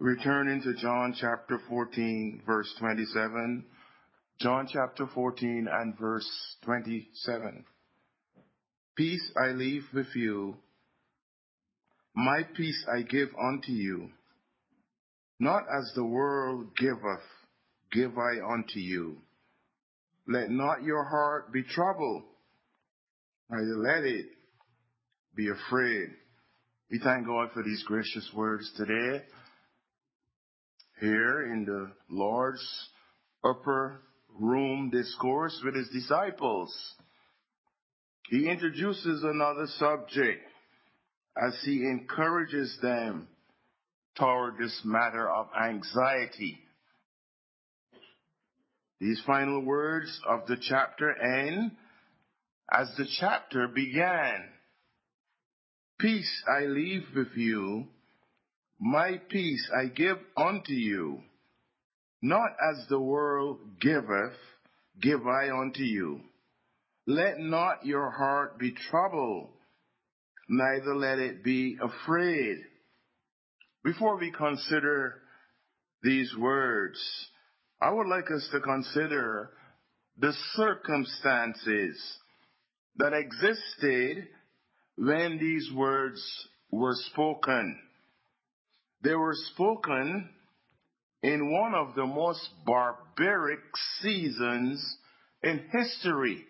Returning to John chapter 14, verse 27. John chapter 14 and verse 27. Peace I leave with you, my peace I give unto you. Not as the world giveth, give I unto you. Let not your heart be troubled, neither let it be afraid. We thank God for these gracious words today. Here in the Lord's upper room discourse with his disciples, he introduces another subject as he encourages them toward this matter of anxiety. These final words of the chapter end as the chapter began. Peace I leave with you, my peace I give unto you. Not as the world giveth, give I unto you. Let not your heart be troubled, neither let it be afraid. Before we consider these words, I would like us to consider the circumstances that existed when these words were spoken. They were spoken in one of the most barbaric seasons in history.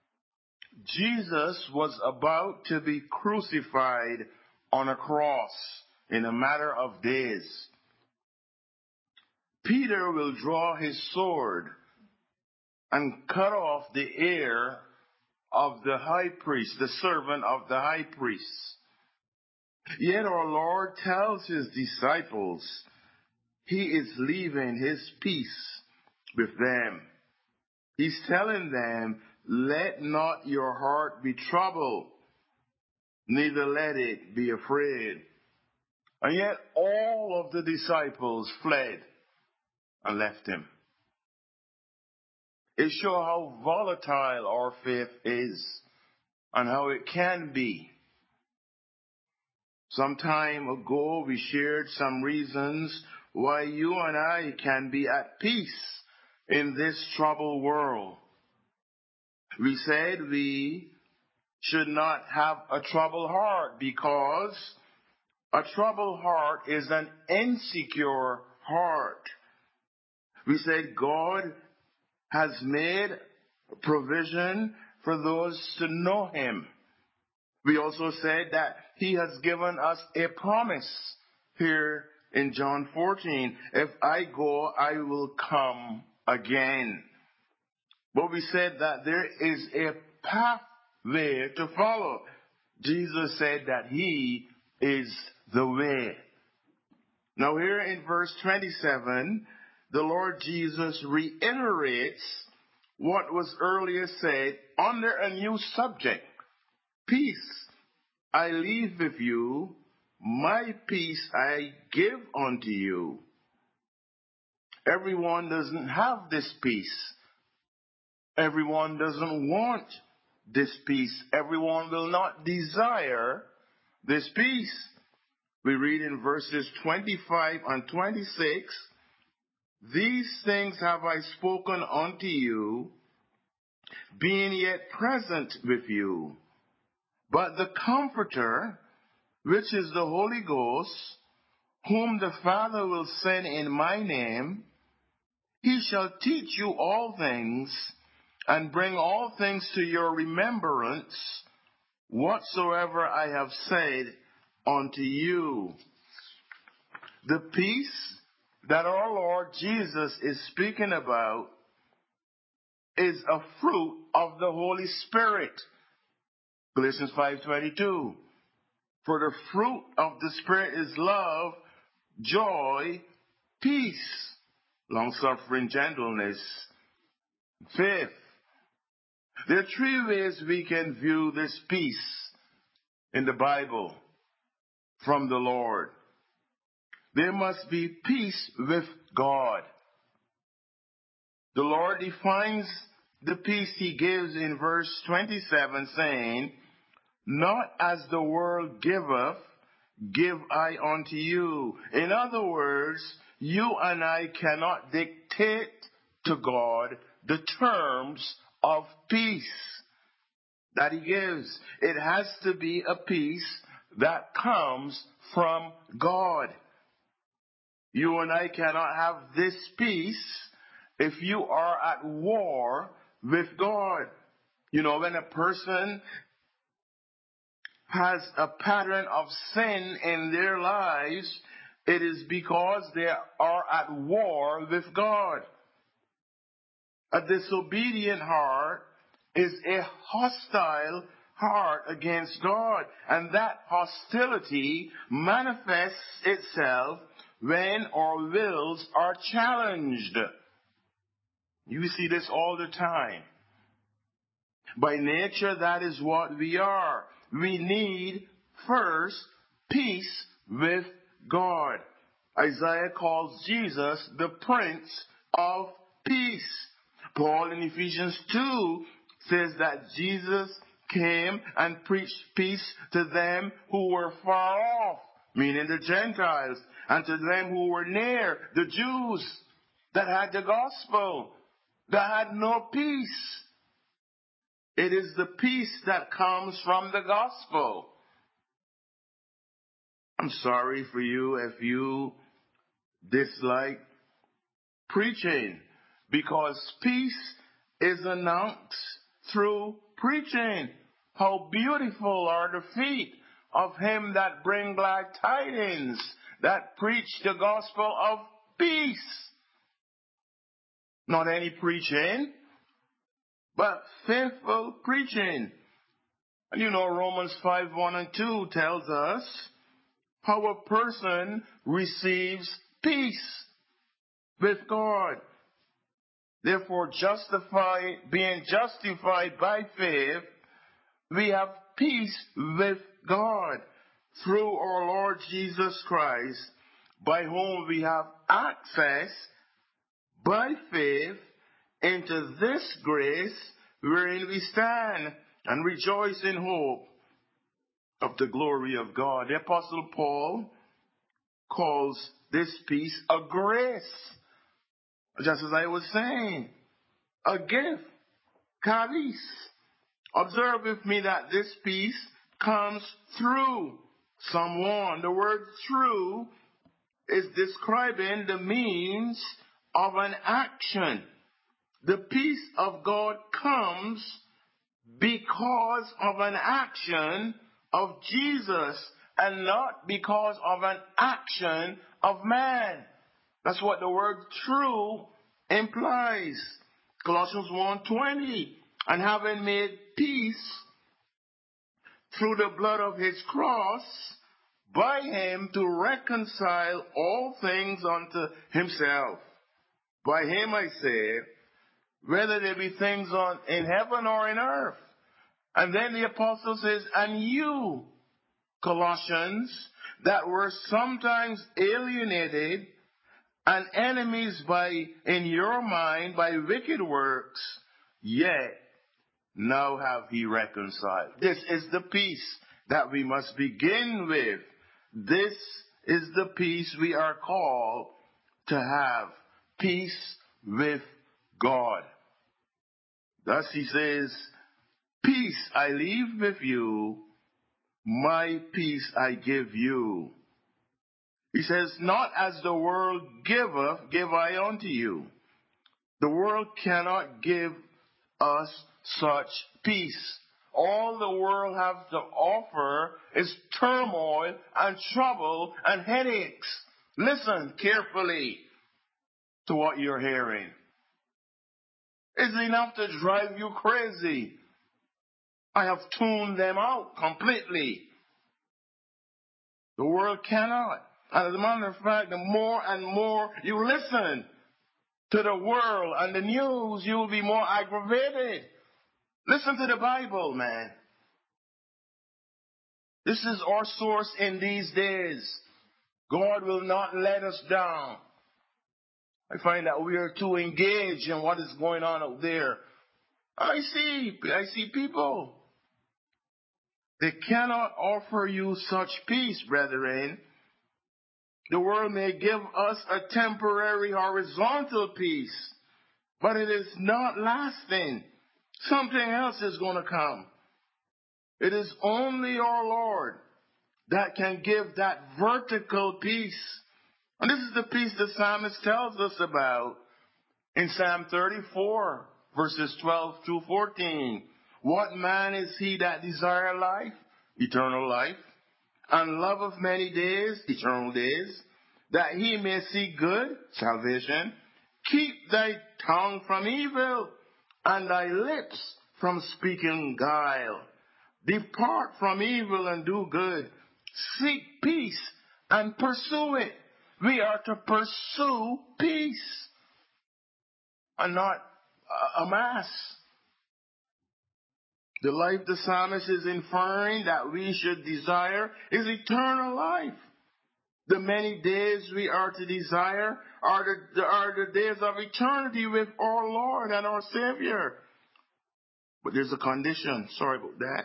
Jesus was about to be crucified on a cross in a matter of days. Peter will draw his sword and cut off the ear of the high priest, the servant of the high priest. Yet our Lord tells his disciples he is leaving his peace with them. He's telling them, let not your heart be troubled, neither let it be afraid. And yet all of the disciples fled and left him. It shows how volatile our faith is and how it can be. Some time ago, we shared some reasons why you and I can be at peace in this troubled world. We said we should not have a troubled heart because a troubled heart is an insecure heart. We said God has made provision for those to know him. We also said that he has given us a promise here in John 14. If I go, I will come again. But we said that there is a pathway to follow. Jesus said that he is the way. Now here in verse 27, the Lord Jesus reiterates what was earlier said under a new subject. Peace I leave with you, my peace I give unto you. Everyone doesn't have this peace. Everyone doesn't want this peace. Everyone will not desire this peace. We read in verses 25 and 26, these things have I spoken unto you, being yet present with you. But the Comforter, which is the Holy Ghost, whom the Father will send in my name, he shall teach you all things, and bring all things to your remembrance, whatsoever I have said unto you. The peace that our Lord Jesus is speaking about is a fruit of the Holy Spirit. Galatians 5:22. For the fruit of the Spirit is love, joy, peace, long-suffering, gentleness, faith. There are three ways we can view this peace in the Bible from the Lord. There must be peace with God. The Lord defines the peace he gives in verse 27, saying, not as the world giveth, give I unto you. In other words, you and I cannot dictate to God the terms of peace that he gives. It has to be a peace that comes from God. You and I cannot have this peace if you are at war with God. You know, when a person has a pattern of sin in their lives, it is because they are at war with God. A disobedient heart is a hostile heart against God. And that hostility manifests itself when our wills are challenged. You see this all the time. By nature, that is what we are. We need first peace with God. Isaiah calls Jesus the Prince of Peace. Paul in Ephesians 2 says that Jesus came and preached peace to them who were far off, meaning the Gentiles, and to them who were near, the Jews that had the gospel, that had no peace. It is the peace that comes from the gospel. I'm sorry for you if you dislike preaching, because peace is announced through preaching. How beautiful are the feet of him that bring glad tidings, that preach the gospel of peace. Not any preaching, but faithful preaching. And you know, Romans 5:1-2 tells us how a person receives peace with God. Therefore, being justified by faith, we have peace with God through our Lord Jesus Christ, by whom we have access by faith into this grace wherein we stand and rejoice in hope of the glory of God. The Apostle Paul calls this peace a grace. Just as I was saying, a gift, charis. Observe with me that this peace comes through someone. The word through is describing the means of an action. The peace of God comes because of an action of Jesus and not because of an action of man. That's what the word true implies. Colossians 1:20, and having made peace through the blood of his cross, by him to reconcile all things unto himself. By him, I say, whether there be things in heaven or in earth. And then the apostle says, and you, Colossians, that were sometimes alienated and enemies in your mind by wicked works, yet now have he reconciled. This is the peace that we must begin with. This is the peace we are called to have. Peace with God. Thus he says, peace I leave with you, my peace I give you. He says, not as the world giveth, give I unto you. The world cannot give us such peace. All the world has to offer is turmoil and trouble and headaches. Listen carefully to what you're hearing. It's enough to drive you crazy. I have tuned them out completely. The world cannot. And as a matter of fact, the more and more you listen to the world and the news, you will be more aggravated. Listen to the Bible, man. This is our source in these days. God will not let us down. I find that we are too engaged in what is going on out there. I see people. They cannot offer you such peace, brethren. The world may give us a temporary horizontal peace, but it is not lasting. Something else is going to come. It is only our Lord that can give that vertical peace. And this is the peace the psalmist tells us about in Psalm 34, verses 12 through 14. What man is he that desire life? Eternal life. And love of many days, eternal days, that he may see good, salvation. Keep thy tongue from evil, and thy lips from speaking guile. Depart from evil and do good. Seek peace and pursue it. We are to pursue peace and not amass. The life the psalmist is inferring that we should desire is eternal life. The many days we are to desire are the days of eternity with our Lord and our Savior. But there's a condition. Sorry about that.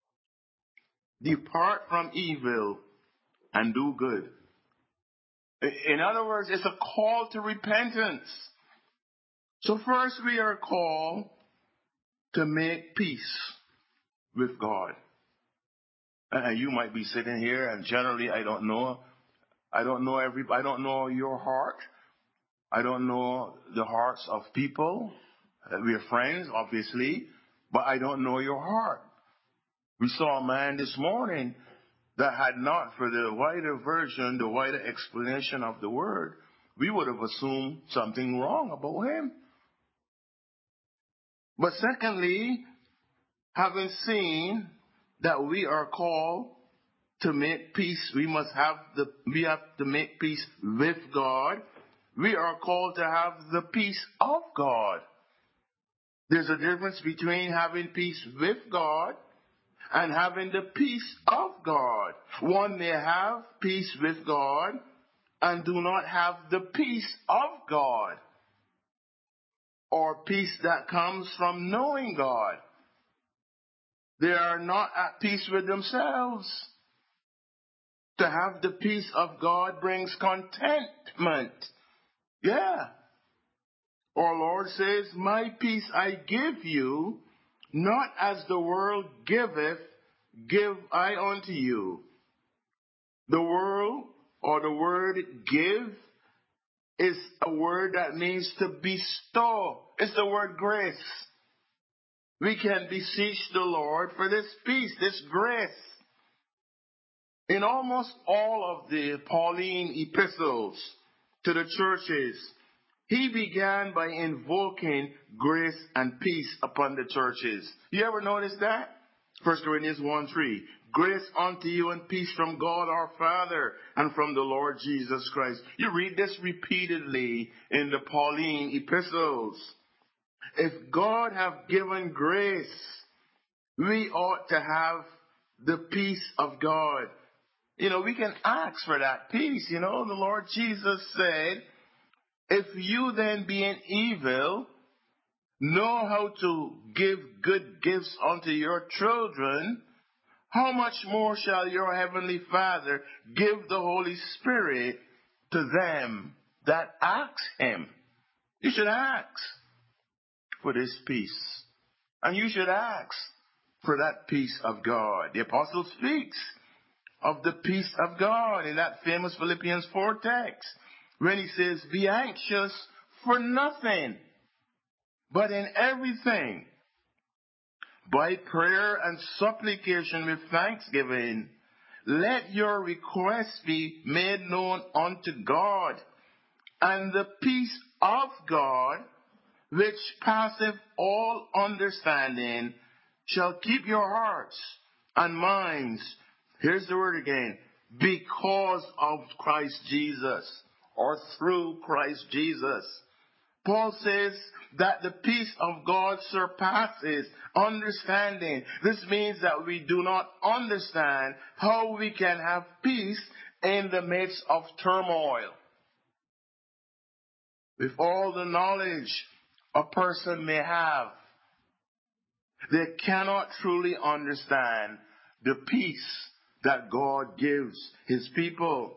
Depart from evil and do good. In other words, it's a call to repentance. So first we are called to make peace with God. And you might be sitting here, and generally I don't know your heart. I don't know the hearts of people. We are friends, obviously, but I don't know your heart. We saw a man this morning that had not, for the wider version, the wider explanation of the word, we would have assumed something wrong about him. But secondly, having seen that we are called to make peace, we have to make peace with God. We are called to have the peace of God. There's a difference between having peace with God and having the peace of God. One may have peace with God and do not have the peace of God, or peace that comes from knowing God. They are not at peace with themselves. To have the peace of God brings contentment. Yeah. Our Lord says, my peace I give you, not as the world giveth, give I unto you. The world, or the word give, is a word that means to bestow. It's the word grace. We can beseech the Lord for this peace, this grace. In almost all of the Pauline epistles to the churches, he began by invoking grace and peace upon the churches. You ever notice that? 1 Corinthians 1:3. Grace unto you and peace from God our Father and from the Lord Jesus Christ. You read this repeatedly in the Pauline epistles. If God have given grace, we ought to have the peace of God. We can ask for that peace. The Lord Jesus said, if you then being evil know how to give good gifts unto your children, how much more shall your heavenly Father give the Holy Spirit to them that ask him? You should ask for this peace. And you should ask for that peace of God. The apostle speaks of the peace of God in that famous Philippians 4 text, when he says, be anxious for nothing, but in everything, by prayer and supplication with thanksgiving, let your requests be made known unto God, and the peace of God, which passeth all understanding, shall keep your hearts and minds, here's the word again, because of Christ Jesus, or through Christ Jesus. Paul says that the peace of God surpasses understanding. This means that we do not understand how we can have peace in the midst of turmoil. With all the knowledge a person may have, they cannot truly understand the peace that God gives his people.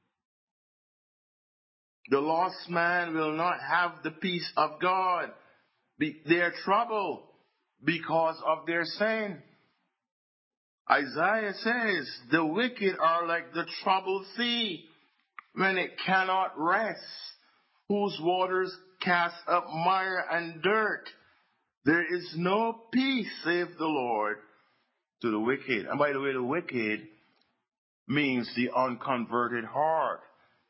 The lost man will not have the peace of God. They are troubled because of their sin. Isaiah says, the wicked are like the troubled sea when it cannot rest, whose waters cast up mire and dirt. There is no peace, saith the Lord, to the wicked. And by the way, the wicked means the unconverted heart.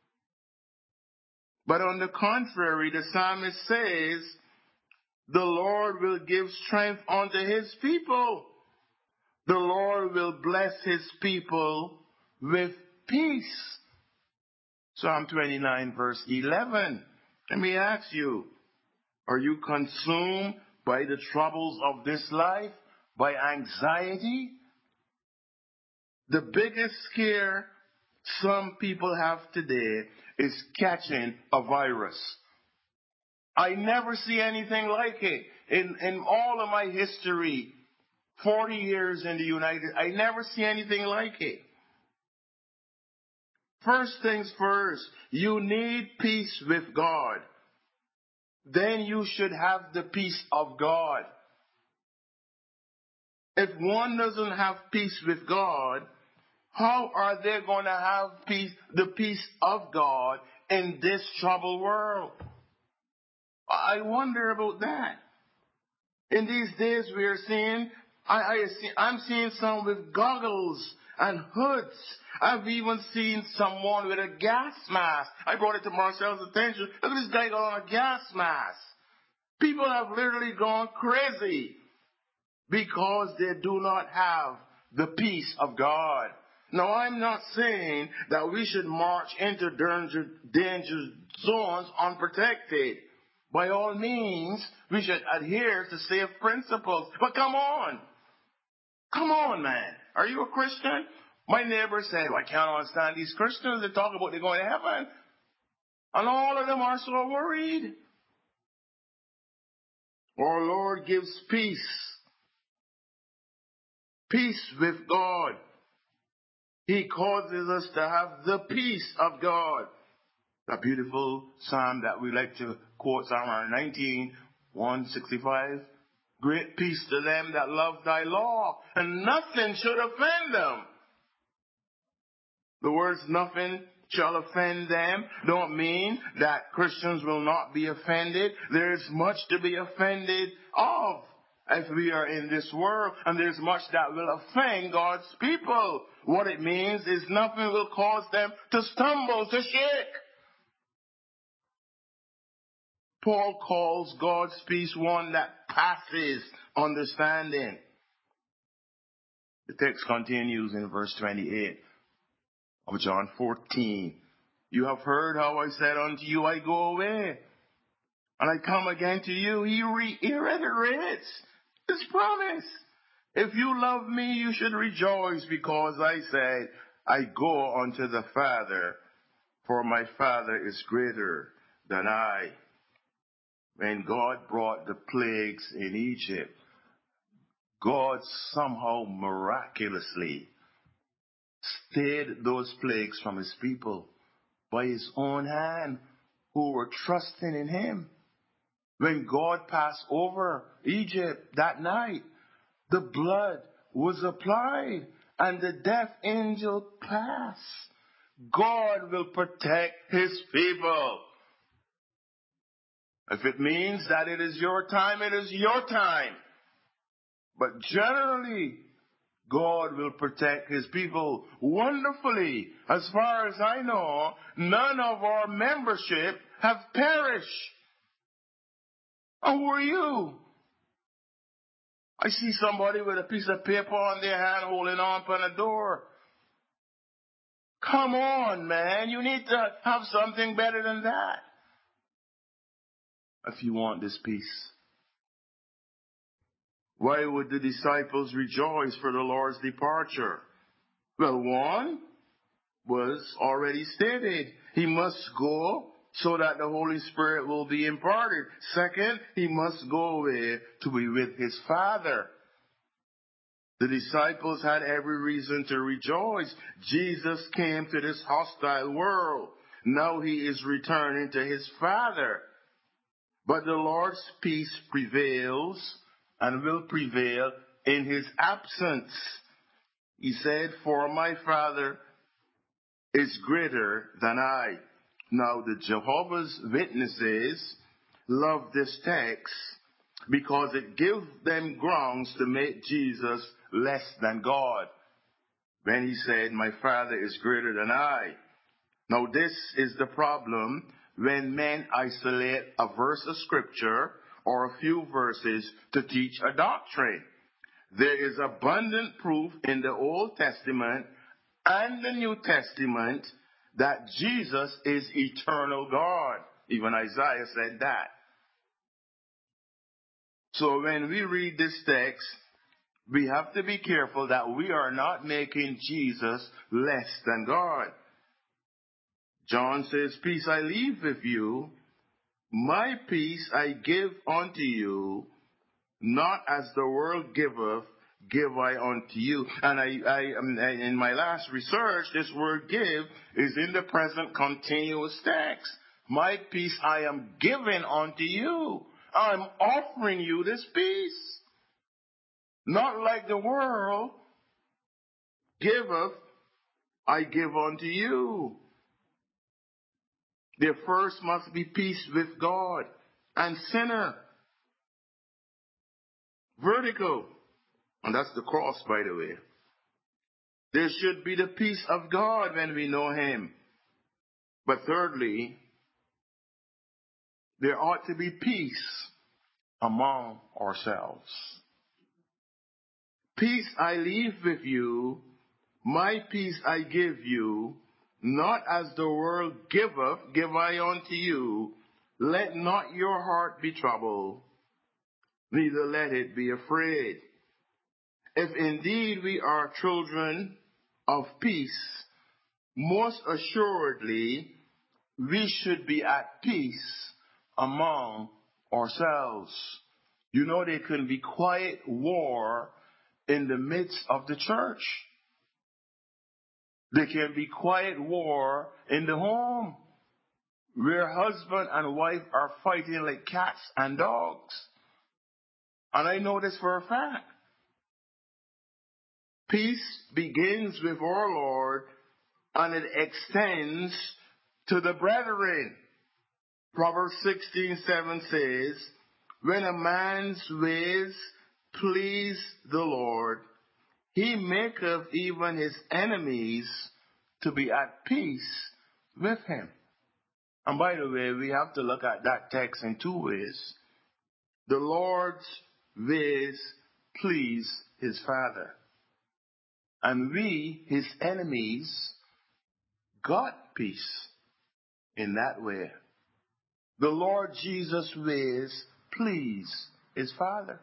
But on the contrary, the psalmist says, the Lord will give strength unto his people. The Lord will bless his people with peace. Psalm 29, verse 11. Let me ask you, are you consumed by the troubles of this life, by anxiety? The biggest scare some people have today is catching a virus. I never see anything like it. In all of my history, 40 years in the United, I never see anything like it. First things first, you need peace with God. Then you should have the peace of God. If one doesn't have peace with God, how are they going to have peace, the peace of God in this troubled world? I wonder about that. In these days we are seeing, I'm seeing some with goggles and hoods. I've even seen someone with a gas mask. I brought it to Marcel's attention. Look at this guy got on a gas mask. People have literally gone crazy because they do not have the peace of God. Now, I'm not saying that we should march into danger zones unprotected. By all means, we should adhere to safe principles. But come on. Come on, man. Are you a Christian? My neighbor said, I can't understand these Christians. They talk about they're going to heaven. And all of them are so worried. Our Lord gives peace. Peace with God. He causes us to have the peace of God. A beautiful psalm that we like to quote, Psalm 19, 165. Great peace to them that love thy law, and nothing should offend them. The words nothing shall offend them don't mean that Christians will not be offended. There's much to be offended of as we are in this world, and there's much that will offend God's people. What it means is nothing will cause them to stumble, to shake. Paul calls God's peace one that passes understanding. The text continues in verse 28 of John 14. You have heard how I said unto you, I go away, and I come again to you. He reiterates his promise. If you love me, you should rejoice, because I said, I go unto the Father, for my Father is greater than I. When God brought the plagues in Egypt, God somehow miraculously stayed those plagues from his people by his own hand, who were trusting in him. When God passed over Egypt that night, the blood was applied and the death angel passed. God will protect his people. If it means that it is your time, it is your time. But generally, God will protect his people wonderfully. As far as I know, none of our membership have perished. And who are you? I see somebody with a piece of paper on their hand holding on to a door. Come on, man. You need to have something better than that if you want this peace. Why would the disciples rejoice for the Lord's departure? Well, one was already stated. He must go so that the Holy Spirit will be imparted. Second, he must go away to be with his Father. The disciples had every reason to rejoice. Jesus came to this hostile world. Now he is returning to his Father. But the Lord's peace prevails and will prevail in his absence. He said, "For my Father is greater than I." Now the Jehovah's Witnesses love this text because it gives them grounds to make Jesus less than God. When he said, "My Father is greater than I." Now this is the problem when men isolate a verse of scripture or a few verses to teach a doctrine. There is abundant proof in the Old Testament and the New Testament that Jesus is eternal God. Even Isaiah said that. So when we read this text, we have to be careful that we are not making Jesus less than God. John says, "Peace I leave with you, my peace I give unto you, not as the world giveth, give I unto you." And in my last research, this word "give" is in the present continuous text. My peace I am giving unto you. I'm offering you this peace. Not like the world giveth, I give unto you. There first must be peace with God and sinner. Vertical. And that's the cross, by the way. There should be the peace of God when we know him. But thirdly, there ought to be peace among ourselves. Peace I leave with you, my peace I give you, not as the world giveth, give I unto you. Let not your heart be troubled, neither let it be afraid. If indeed we are children of peace, most assuredly we should be at peace among ourselves. You know, there can be quiet war in the midst of the church. There can be quiet war in the home, where husband and wife are fighting like cats and dogs. And I know this for a fact. Peace begins with our Lord, and it extends to the brethren. Proverbs 16:7 says, "When a man's ways please the Lord, he maketh even his enemies to be at peace with him." And by the way, we have to look at that text in two ways. The Lord's ways please his Father. And we, his enemies, got peace in that way. The Lord Jesus' ways please his Father.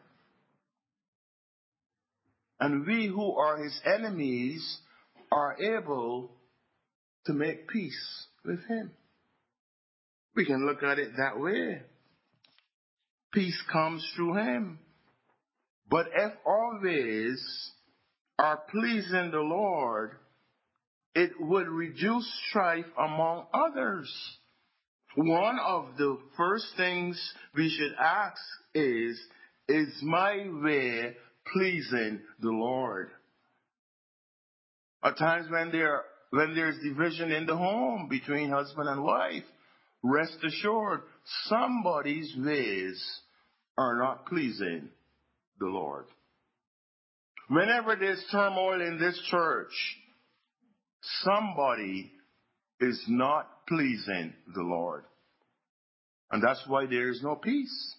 And we who are his enemies are able to make peace with him. We can look at it that way. Peace comes through him. But if our ways are pleasing the Lord, it would reduce strife among others. One of the first things we should ask is my way pleasing the Lord? At times when there's division in the home between husband and wife, rest assured, somebody's ways are not pleasing the Lord. Whenever there's turmoil in this church, somebody is not pleasing the Lord. And that's why there is no peace.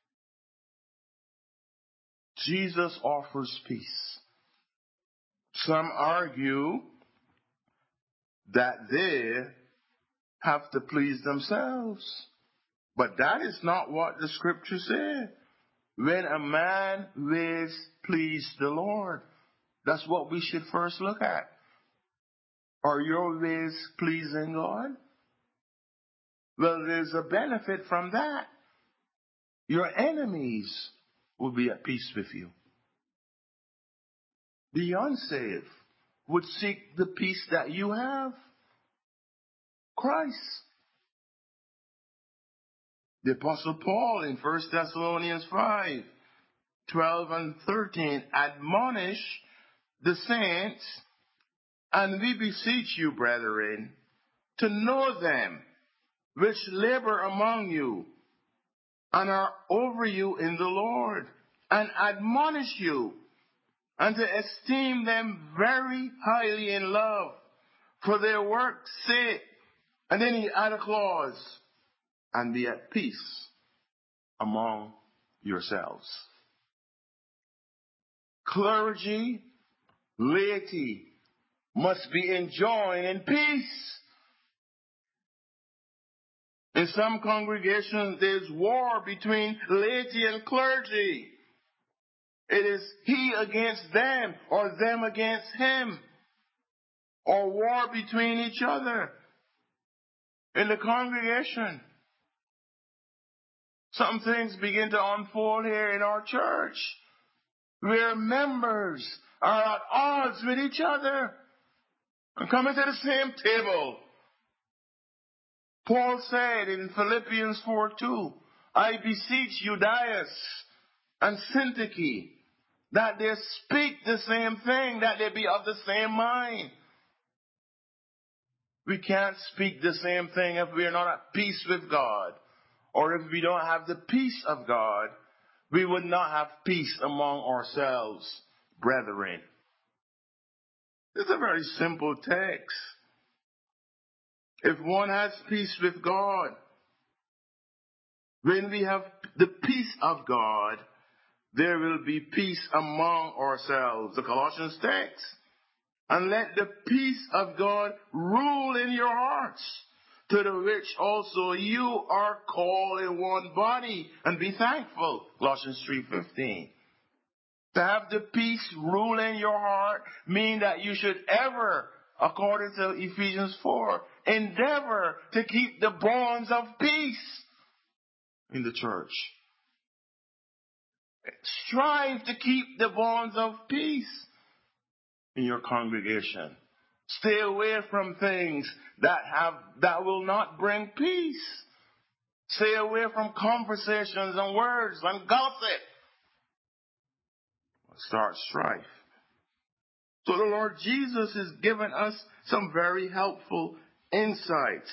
Jesus offers peace. Some argue that they have to please themselves. But that is not what the scriptures say. When a man ways please the Lord, that's what we should first look at. Are your ways pleasing God? Well, there's a benefit from that. Your enemies will be at peace with you. the unsaved would seek the peace that you have. Christ. The Apostle Paul in 1 Thessalonians 5:12 and 13 admonish the saints, and we beseech you, brethren, to know them which labor among you and are over you in the Lord, and admonish you, and to esteem them very highly in love for their work's sake. And then he add a clause, and be at peace among yourselves. Clergy, laity must be enjoined in peace. In some congregations, there's war between laity and clergy. It is he against them, or them against him, or war between each other. In the congregation, some things begin to unfold here in our church, where members are at odds with each other and coming to the same table. Paul said in Philippians 4:2, I beseech Euodias and Syntyche that they speak the same thing, that they be of the same mind. We can't speak the same thing if we are not at peace with God, or if we don't have the peace of God. We would not have peace among ourselves, brethren. It's a very simple text. If one has peace with God, when we have the peace of God, there will be peace among ourselves. The Colossians text. And let the peace of God rule in your hearts, to the which also you are called in one body, and be thankful. Colossians 3:15. To have the peace rule in your heart means that you should ever, according to Ephesians 4, endeavor to keep the bonds of peace in the church. Strive to keep the bonds of peace in your congregation. Stay away from things that will not bring peace. Stay away from conversations and words and gossip. Start strife. So the Lord Jesus has given us some very helpful insights.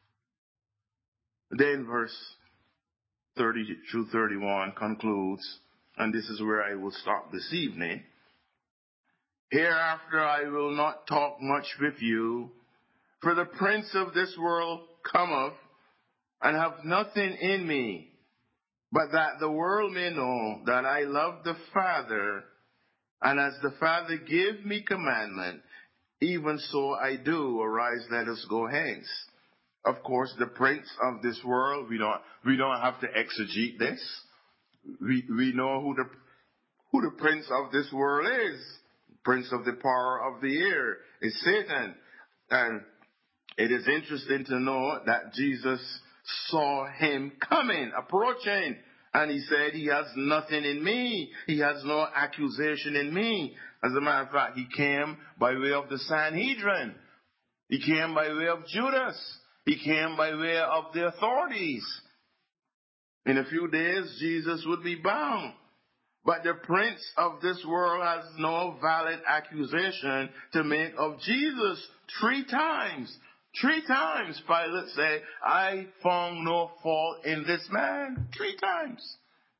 Then verse 30 through 31 concludes, and this is where I will stop this evening. Hereafter I will not talk much with you, for the prince of this world cometh, and have nothing in me, but that the world may know that I love the Father, and as the Father gave me commandment, even so I do. Arise, let us go hence. Of course, the prince of this world, we don't have to exegete this. We know who the prince of this world is. Prince of the power of the air is Satan. And it is interesting to know that Jesus saw him coming, approaching, and he said, he has nothing in me. He has no accusation in me. As a matter of fact, he came by way of the Sanhedrin. He came by way of Judas. He came by way of the authorities. In a few days, Jesus would be bound. But the prince of this world has no valid accusation to make of Jesus. 3 times. 3 times Pilate said, I found no fault in this man. 3 times.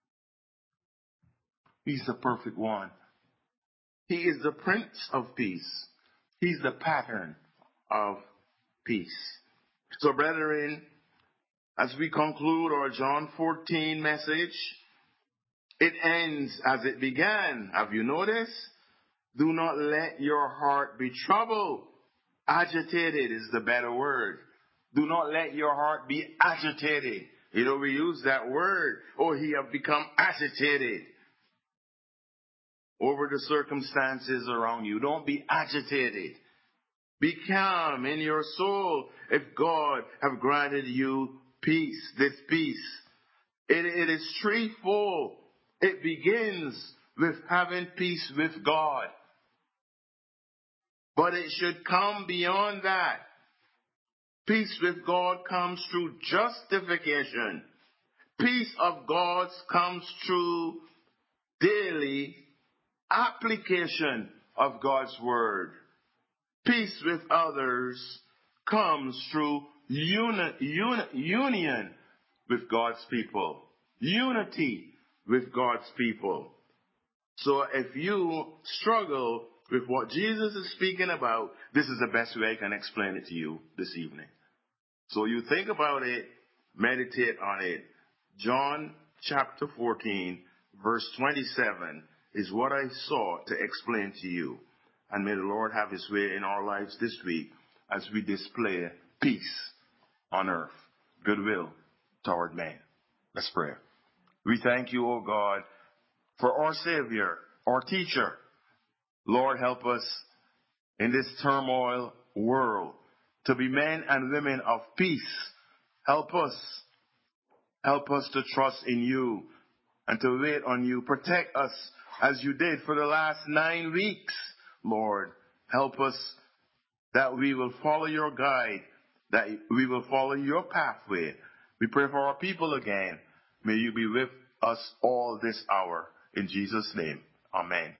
He's the perfect one. He is the Prince of Peace. He's the pattern of peace. So, brethren, as we conclude our John 14 message, it ends as it began. Have you noticed? Do not let your heart be troubled. Agitated is the better word. Do not let your heart be agitated. You know, we use that word. Oh, he have become agitated over the circumstances around you. Don't be agitated. Be calm in your soul if God have granted you peace, this peace. It is threefold. It begins with having peace with God. But it should come beyond that. Peace with God comes through justification. Peace of God comes through daily application of God's word. Peace with others comes through union with God's people. Unity with God's people. So if you struggle with what Jesus is speaking about, this is the best way I can explain it to you this evening. So you think about it, meditate on it. John chapter 14, verse 27 is what I sought to explain to you. And may the Lord have his way in our lives this week as we display peace on earth, goodwill toward man. Let's pray. We thank you, O God, for our Savior, our teacher. Lord, help us in this turmoil world to be men and women of peace. Help us to trust in you and to wait on you. Protect us as you did for the last 9 weeks, Lord. Help us that we will follow your guide, that we will follow your pathway. We pray for our people again. May you be with us all this hour. In Jesus' name, amen.